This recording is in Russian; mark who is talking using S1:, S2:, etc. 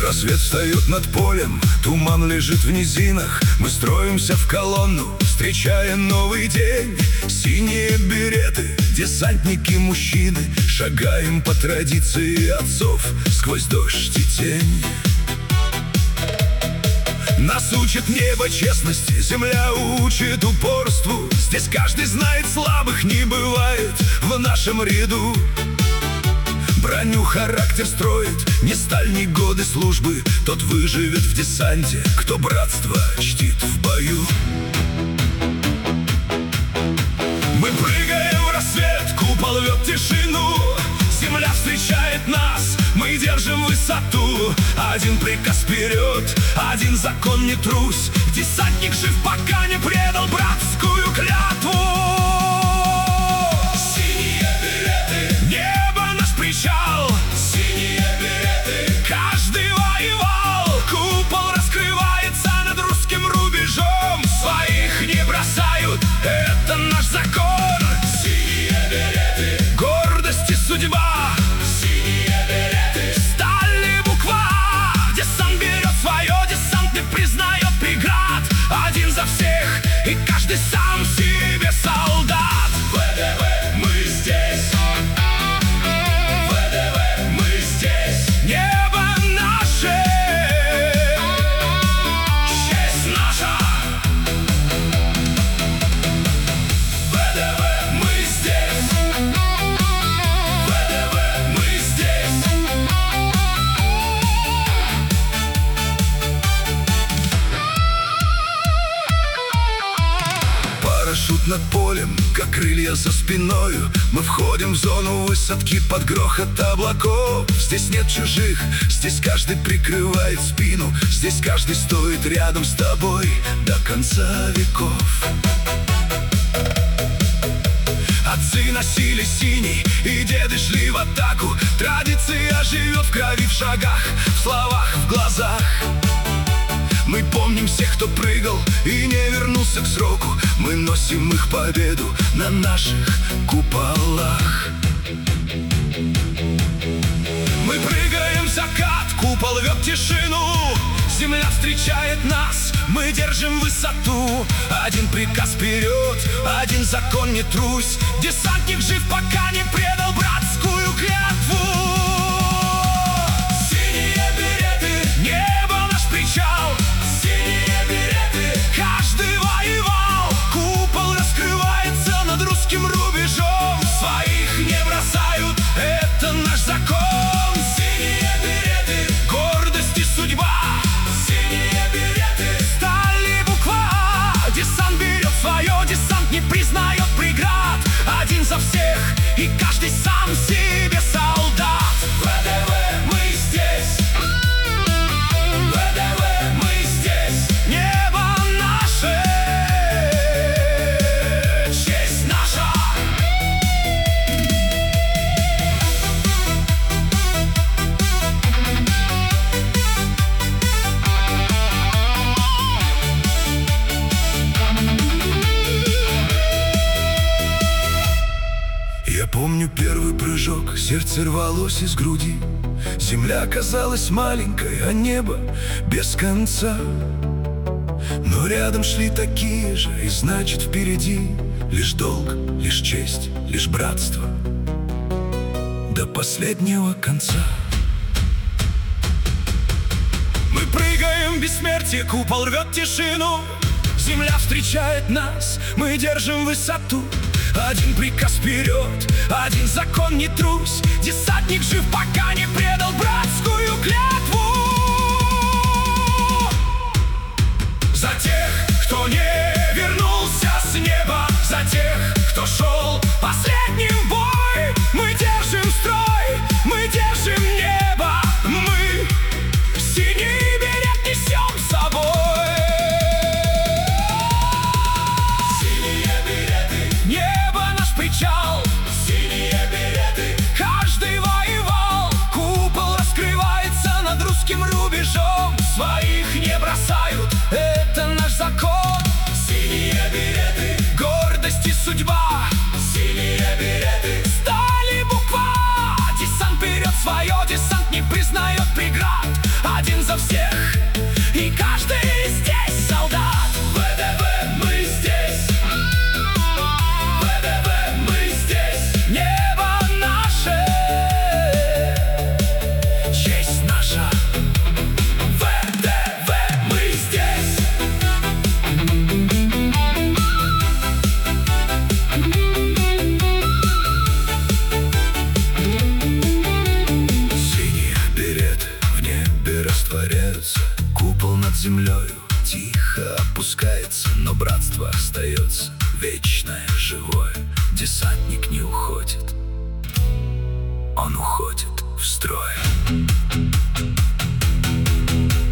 S1: Рассвет встает над полем, туман лежит в низинах. Мы строимся в колонну, встречая новый день. Синие береты, десантники-мужчины, шагаем по традиции отцов сквозь дождь и тень. Нас учит небо честности, земля учит упорству. Здесь каждый знает, слабых не бывает в нашем ряду. Броню характер строит, не сталь, ни годы службы. Тот выживет в десанте, кто братство чтит в бою. Мы прыгаем в рассвет, купол рвет тишину. Земля встречает нас, мы держим высоту. Один приказ вперед, один закон не трусь. Десантник жив, пока не предал братскую клятву. Синие береты, небо наш причал. Синие береты, каждый воевал. Купол раскрывается над русским рубежом. Своих не бросают, это наш закон. Синие береты, гордость и судьба. И каждый сам себе солдат. ВДВ, мы здесь. ВДВ, мы здесь. Небо наше, честь наша. ВДВ, мы здесь. ВДВ, мы здесь. Парашют над полем, как крылья за спиною. Мы входим в зону высадки под грохот облаков. Здесь нет чужих, здесь каждый прикрывает спину. Здесь каждый стоит рядом с тобой до конца веков. Отцы носили синий, и деды шли в атаку. Традиция живет в крови, в шагах, в словах, в глазах. Мы помним всех, кто прыгал и не вернулся к сроку. Мы носим их победу на наших куполах. Мы прыгаем в закат, купол рвет тишину. Земля встречает нас, мы держим высоту. Один приказ вперед, один закон не трусь. Десантник жив, пока не предал братскую клятву. Синие береты, небо наш причал. Каждый воевал, купол раскрывается над русским рубежом. Своих не бросают, это наш закон. Синие береты, гордость и судьба. Синие береты, сталь и буква. Десант берет свое, десант не признает преград. Один за всех, и каждый сам себе солдат. ВДВ, мы здесь. ВДВ, мы здесь. Небо наше, честь наша. Я помню первый прыжок, сердце рвалось из груди. Земля казалась маленькой, а небо без конца. Но рядом шли такие же, и значит впереди лишь долг, лишь честь, лишь братство до последнего конца. Мы прыгаем в бессмертие, купол рвет тишину. Земля встречает нас, мы держим высоту. Один приказ вперед, один закон не трусь. Десантник жив, пока не предал братскую клятву. За тех, кто не вернулся с неба, за тех, кто шел последним в бой. Мы держим строй, мы держим небо. Мы синий берет несем с собой. Синие береты, небо наш причал. Синие береты, каждый остается вечное, живое. Десантник не уходит, он уходит в строй.